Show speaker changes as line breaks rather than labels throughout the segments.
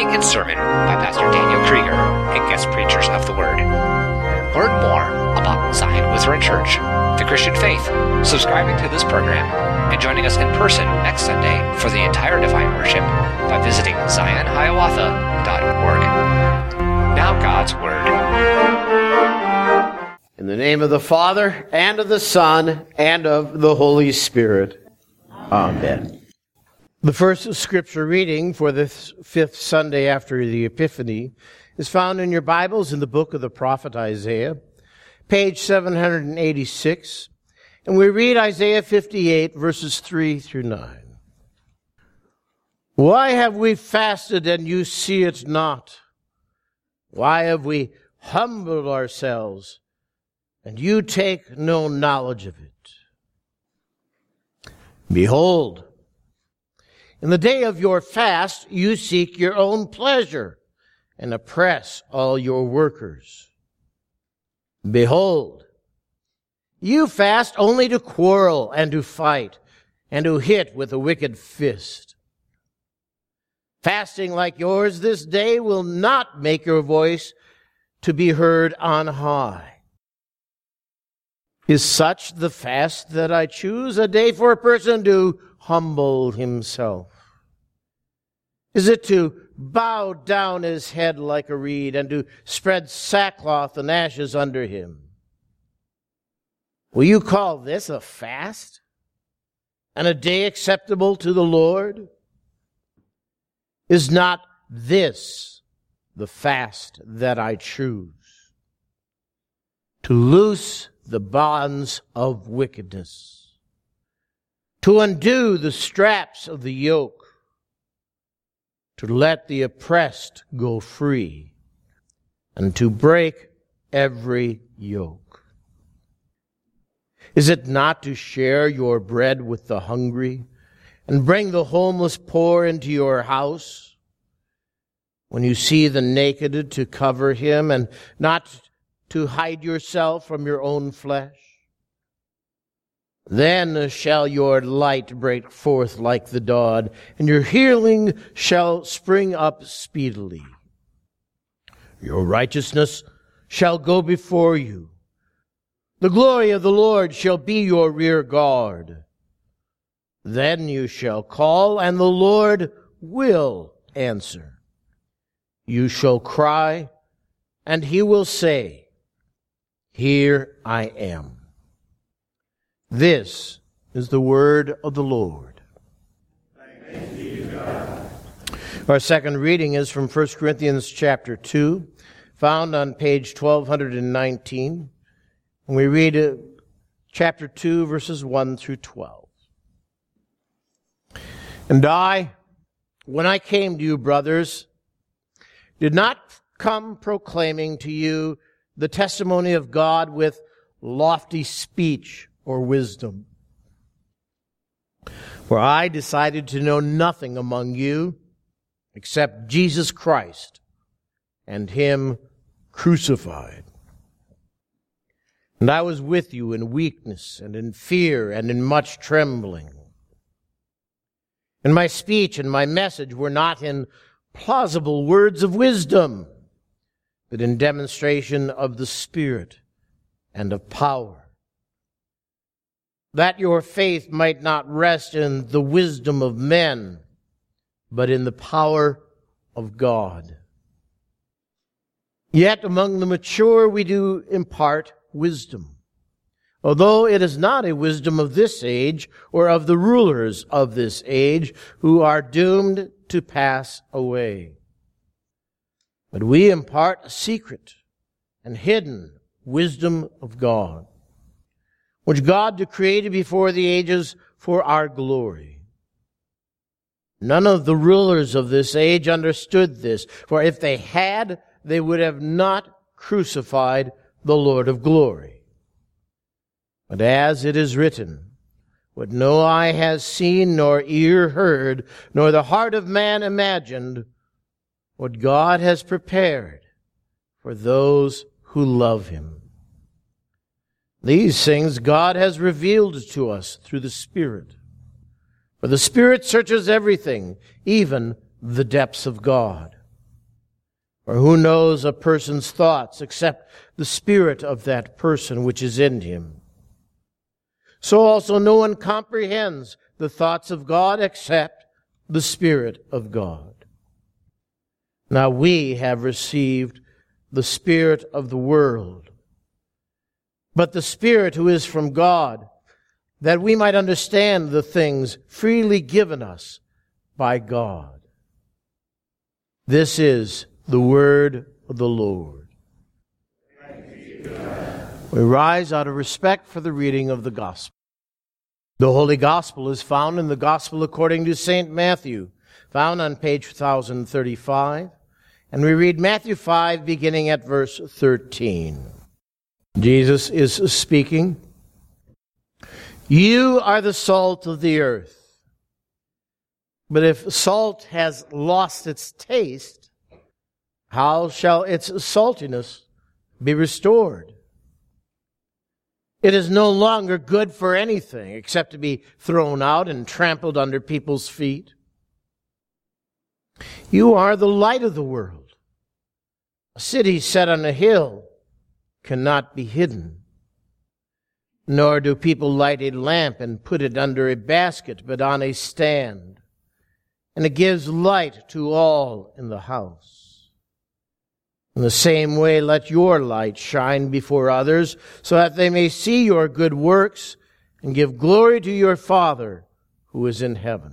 teaching and sermon by Pastor Daniel Krieger and guest preachers of the Word. Learn more about Zion Lutheran Church, the Christian faith, subscribing to this program, and joining us in person next Sunday for the entire Divine Worship by visiting ZionHiawatha.org. Now God's Word.
In the name of the Father, and of the Son, and of the Holy Spirit. Amen. The first scripture reading for the fifth Sunday after the Epiphany is found in your Bibles in the book of the prophet Isaiah, page 786, and we read Isaiah 58, verses 3 through 9. Why have we fasted and you see it not? Why have we humbled ourselves and you take no knowledge of it? Behold, in the day of your fast you seek your own pleasure and oppress all your workers. Behold, you fast only to quarrel and to fight and to hit with a wicked fist. Fasting like yours this day will not make your voice to be heard on high. Is such the fast that I choose, a day for a person to humble himself? Is it to bow down his head like a reed and to spread sackcloth and ashes under him? Will you call this a fast and a day acceptable to the Lord? Is not this the fast that I choose? To loose the bonds of wickedness, to undo the straps of the yoke, to let the oppressed go free, and to break every yoke. Is it not to share your bread with the hungry and bring the homeless poor into your house? When you see the naked, to cover him and not to hide yourself from your own flesh? Then shall your light break forth like the dawn, and your healing shall spring up speedily. Your righteousness shall go before you. The glory of the Lord shall be your rear guard. Then you shall call, and the Lord will answer. You shall cry, and he will say, Here I am. This is the word of the Lord. Thanks be to God. Our second reading is from 1 Corinthians chapter 2, found on page 1219. And we read chapter 2, verses 1 through 12. And I, when I came to you, brothers, did not come proclaiming to you the testimony of God with lofty speech or wisdom. For I decided to know nothing among you except Jesus Christ and Him crucified. And I was with you in weakness and in fear and in much trembling. And my speech and my message were not in plausible words of wisdom, but in demonstration of the Spirit and of power, that your faith might not rest in the wisdom of men, but in the power of God. Yet among the mature we do impart wisdom, although it is not a wisdom of this age or of the rulers of this age who are doomed to pass away. But we impart a secret and hidden wisdom of God, which God created before the ages for our glory. None of the rulers of this age understood this, for if they had, they would have not crucified the Lord of glory. But as it is written, what no eye has seen, nor ear heard, nor the heart of man imagined, what God has prepared for those who love Him. These things God has revealed to us through the Spirit. For the Spirit searches everything, even the depths of God. For who knows a person's thoughts except the spirit of that person which is in him? So also no one comprehends the thoughts of God except the Spirit of God. Now we have received the Spirit of the world, but the Spirit who is from God, that we might understand the things freely given us by God. This is the word of the Lord. We rise out of respect for the reading of the Gospel. The Holy Gospel is found in the Gospel according to St. Matthew, found on page 1035. And we read Matthew 5, beginning at verse 13. Jesus is speaking. You are the salt of the earth. But if salt has lost its taste, how shall its saltiness be restored? It is no longer good for anything except to be thrown out and trampled under people's feet. You are the light of the world. A city set on a hill cannot be hidden. Nor do people light a lamp and put it under a basket, but on a stand. And it gives light to all in the house. In the same way, let your light shine before others, so that they may see your good works and give glory to your Father who is in heaven.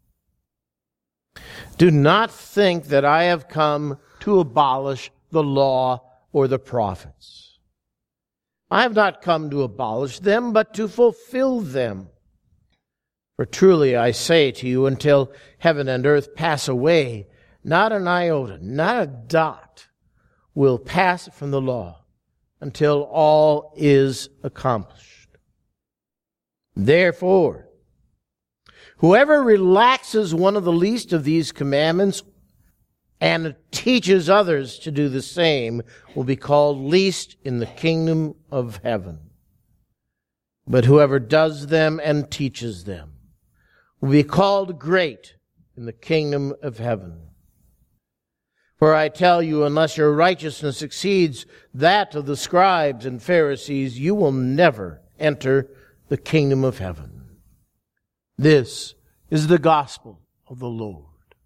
Do not think that I have come to abolish the law or the prophets. I have not come to abolish them, but to fulfill them. For truly I say to you, until heaven and earth pass away, not an iota, not a dot will pass from the law until all is accomplished. Therefore, whoever relaxes one of the least of these commandments and teaches others to do the same will be called least in the kingdom of heaven. But whoever does them and teaches them will be called great in the kingdom of heaven. For I tell you, unless your righteousness exceeds that of the scribes and Pharisees, you will never enter the kingdom of heaven. This is the gospel of the Lord.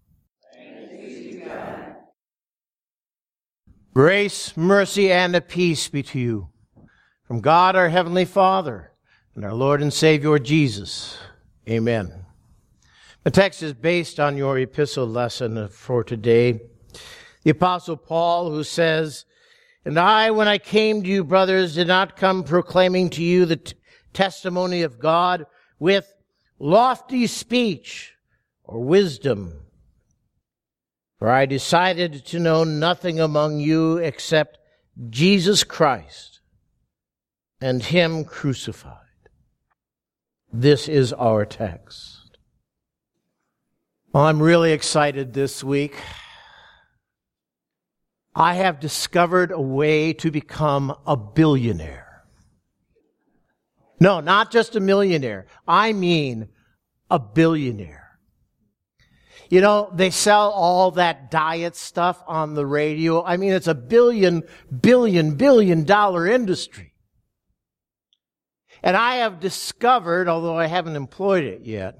Grace, mercy, and a peace be to you from God our Heavenly Father and our Lord and Savior Jesus. Amen. The text is based on your epistle lesson for today. The Apostle Paul, who says, And I, when I came to you, brothers, did not come proclaiming to you the testimony of God with lofty speech or wisdom. For I decided to know nothing among you except Jesus Christ and Him crucified. This is our text. Well, I'm really excited this week. I have discovered a way to become a billionaire. No, not just a millionaire. I mean a billionaire. You know, they sell all that diet stuff on the radio. I mean, it's a billion dollar industry. And I have discovered, although I haven't employed it yet,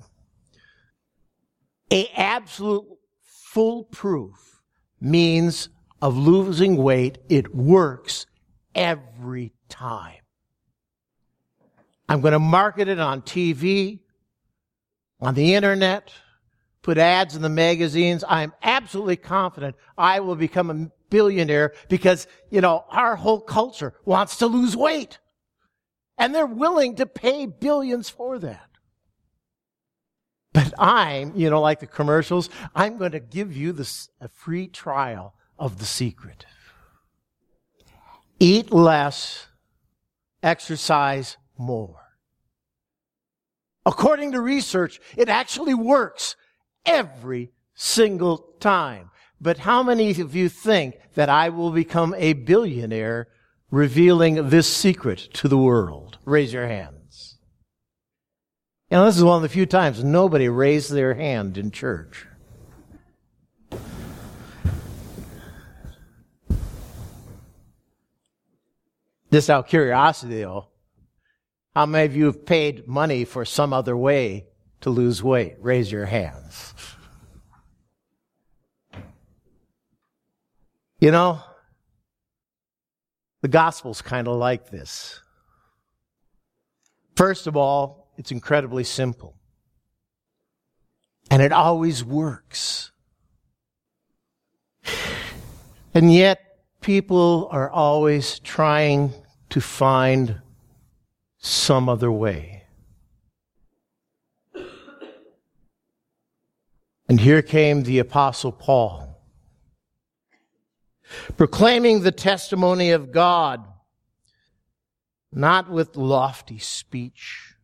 an absolute foolproof means of losing weight. It works every time. I'm going to market it on TV, on the internet, put ads in the magazines. I'm absolutely confident I will become a billionaire because, our whole culture wants to lose weight. And they're willing to pay billions for that. But I'm, like the commercials, I'm going to give you a free trial of the secret. Eat less, exercise more. According to research, it actually works every single time. But how many of you think that I will become a billionaire revealing this secret to the world? Raise your hands. This is one of the few times nobody raised their hand in church. Just out of curiosity, though, how many of you have paid money for some other way to lose weight? Raise your hands. You know, the gospel's kind of like this. First of all, it's incredibly simple. And it always works. And yet, people are always trying to find some other way. And here came the Apostle Paul, proclaiming the testimony of God, not with lofty speech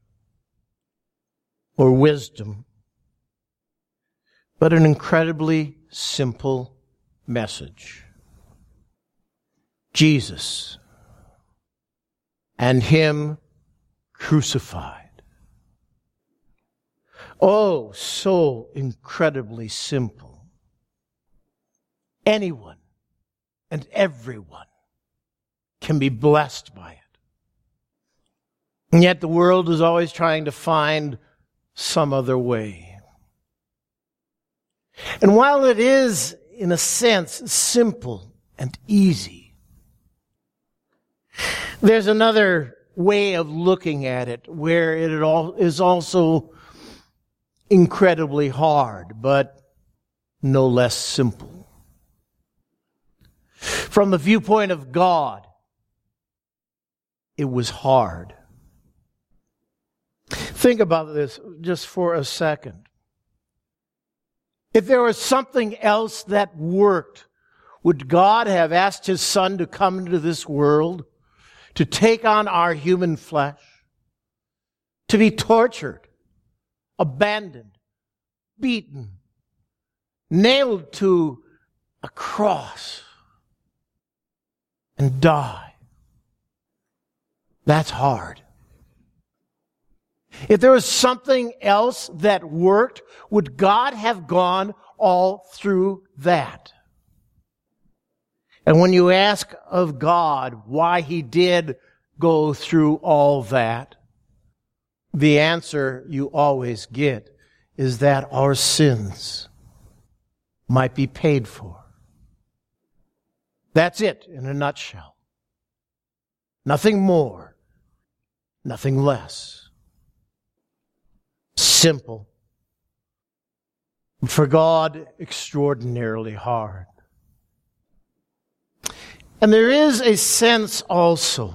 or wisdom, but an incredibly simple message. Jesus and Him crucified. Oh, so incredibly simple. Anyone and everyone can be blessed by it. And yet the world is always trying to find some other way. And while it is, in a sense, simple and easy, there's another way of looking at it where it is also incredibly hard, but no less simple. From the viewpoint of God, it was hard. Think about this just for a second. If there was something else that worked, would God have asked His Son to come into this world, to take on our human flesh, to be tortured, abandoned, beaten, nailed to a cross, and die? That's hard. If there was something else that worked, would God have gone all through that? And when you ask of God why He did go through all that, the answer you always get is that our sins might be paid for. That's it in a nutshell. Nothing more, nothing less. Simple. For God, extraordinarily hard. And there is a sense also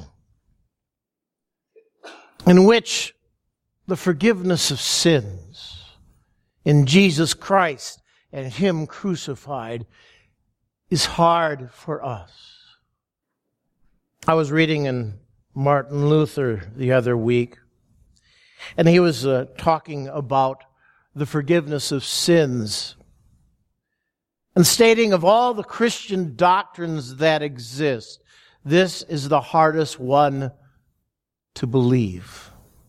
in which the forgiveness of sins in Jesus Christ and Him crucified is hard for us. I was reading in Martin Luther the other week, and he was talking about the forgiveness of sins and stating of all the Christian doctrines that exist, this is the hardest one to believe.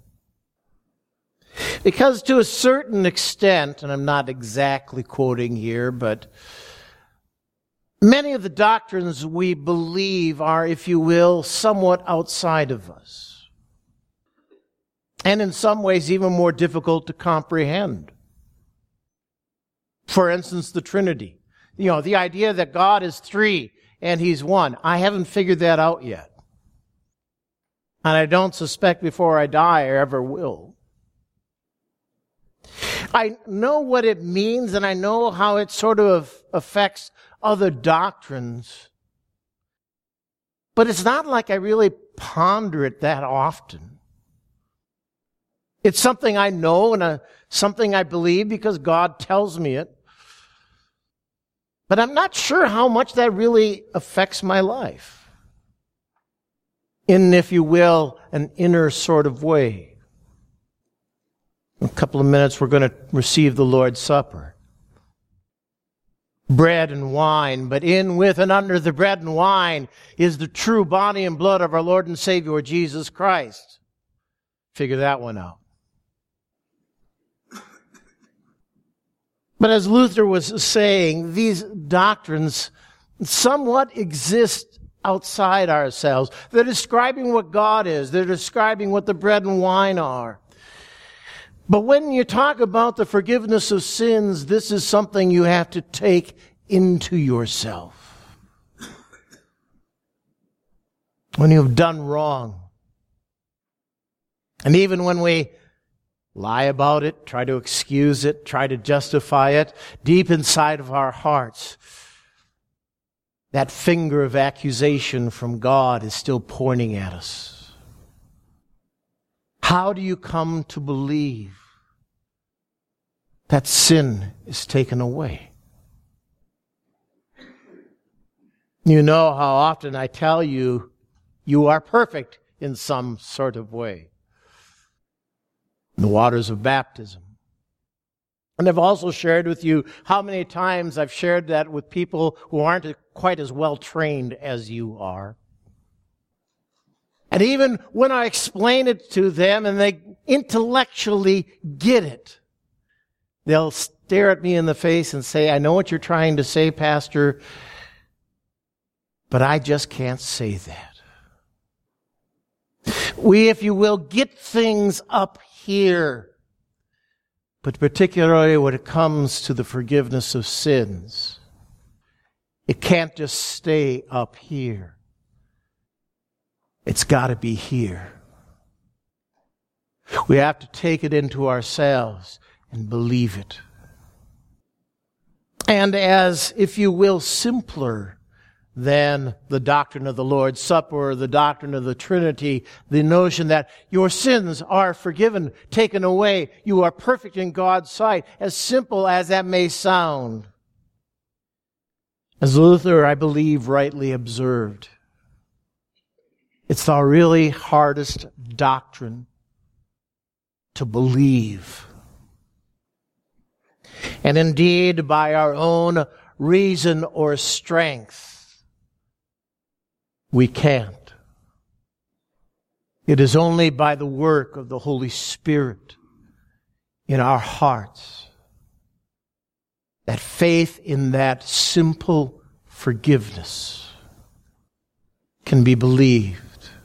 Because to a certain extent, and I'm not exactly quoting here, but many of the doctrines we believe are, if you will, somewhat outside of us. And in some ways even more difficult to comprehend. For instance, the Trinity. You know, the idea that God is three and He's one. I haven't figured that out yet. And I don't suspect before I die I ever will. I know what it means, and I know how it sort of affects other doctrines. But it's not like I really ponder it that often. It's something I know and something I believe because God tells me it. But I'm not sure how much that really affects my life. In, if you will, an inner sort of way. In a couple of minutes, we're going to receive the Lord's Supper. Bread and wine, but in, with, and under the bread and wine is the true body and blood of our Lord and Savior, Jesus Christ. Figure that one out. But as Luther was saying, these doctrines somewhat exist outside ourselves. They're describing what God is. They're describing what the bread and wine are. But when you talk about the forgiveness of sins, this is something you have to take into yourself. When you've done wrong. And even when we lie about it, try to excuse it, try to justify it, deep inside of our hearts, that finger of accusation from God is still pointing at us. How do you come to believe that sin is taken away? You know how often I tell you, you are perfect in some sort of way. The waters of baptism. And I've also shared with you how many times I've shared that with people who aren't quite as well trained as you are. And even when I explain it to them and they intellectually get it, they'll stare at me in the face and say, I know what you're trying to say, Pastor, but I just can't say that. We, if you will, get things up here, but particularly when it comes to the forgiveness of sins, it can't just stay up here. It's got to be here. We have to take it into ourselves and believe it. And as, if you will, simpler than the doctrine of the Lord's Supper or the doctrine of the Trinity, the notion that your sins are forgiven, taken away, you are perfect in God's sight, as simple as that may sound. As Luther, I believe, rightly observed, it's the really hardest doctrine to believe. And indeed, by our own reason or strength, we can't. It is only by the work of the Holy Spirit in our hearts that faith in that simple forgiveness can be believed.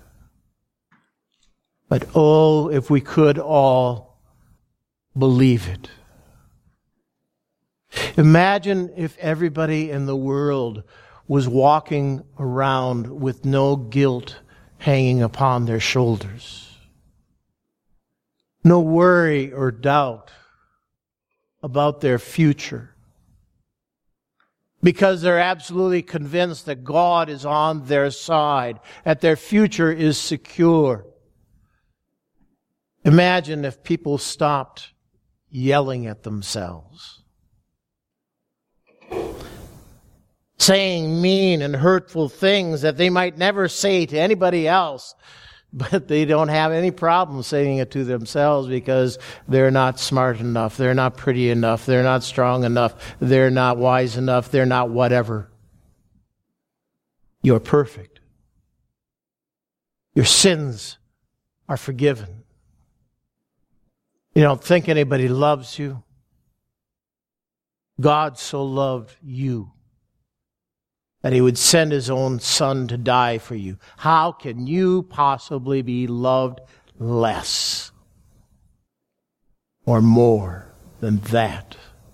But oh, if we could all believe it. Imagine if everybody in the world was walking around with no guilt hanging upon their shoulders. No worry or doubt about their future. Because they're absolutely convinced that God is on their side, that their future is secure. Imagine if people stopped yelling at themselves, saying mean and hurtful things that they might never say to anybody else, but they don't have any problem saying it to themselves because they're not smart enough, they're not pretty enough, they're not strong enough, they're not wise enough, they're not whatever. You're perfect. Your sins are forgiven. You don't think anybody loves you. God so loved you that He would send His own Son to die for you. How can you possibly be loved less or more than that?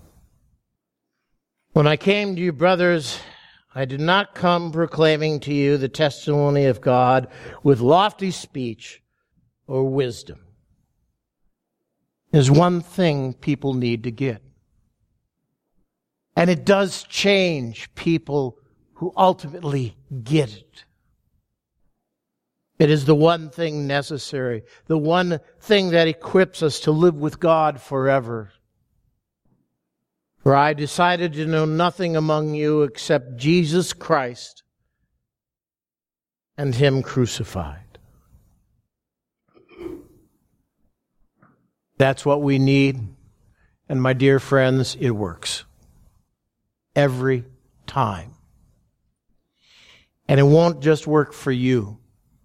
When I came to you, brothers, I did not come proclaiming to you the testimony of God with lofty speech or wisdom. There's one thing people need to get. And it does change people who ultimately get it. It is the one thing necessary, the one thing that equips us to live with God forever. For I decided to know nothing among you except Jesus Christ and Him crucified. That's what we need. And my dear friends, it works. Every time. And it won't just work for you.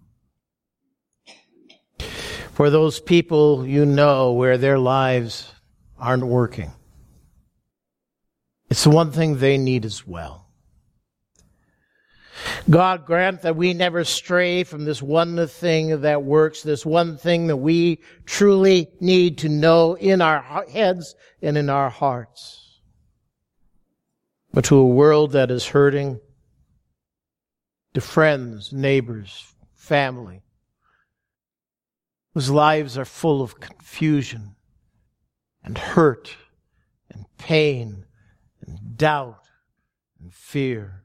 For those people you know where their lives aren't working. It's the one thing they need as well. God, grant that we never stray from this one thing that works, this one thing that we truly need to know in our heads and in our hearts. But to a world that is hurting, to friends, neighbors, family, whose lives are full of confusion and hurt and pain and doubt and fear.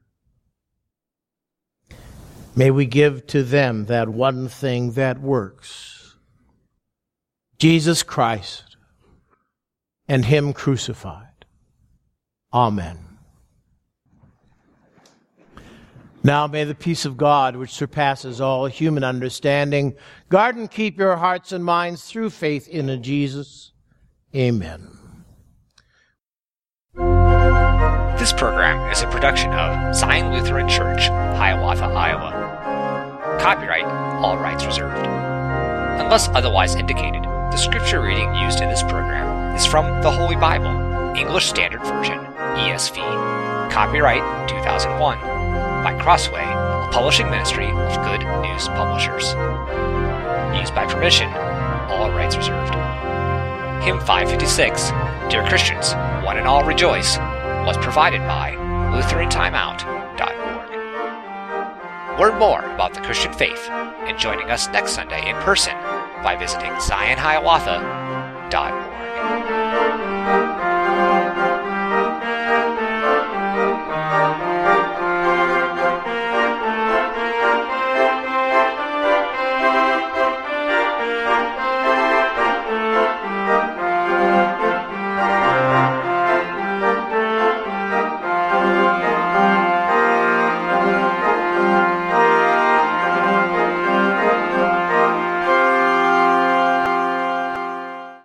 May we give to them that one thing that works, Jesus Christ and Him crucified. Amen. Now may the peace of God, which surpasses all human understanding, guard and keep your hearts and minds through faith in Jesus. Amen.
This program is a production of Zion Lutheran Church, Hiawatha, Iowa. Copyright, all rights reserved. Unless otherwise indicated, the scripture reading used in this program is from the Holy Bible, English Standard Version, ESV. Copyright 2001 by Crossway, a publishing ministry of Good News Publishers. Used by permission, all rights reserved. Hymn 556, Dear Christians, One and All Rejoice, was provided by LutheranTimeout.org. Learn more about the Christian faith and joining us next Sunday in person by visiting ZionHiawatha.org.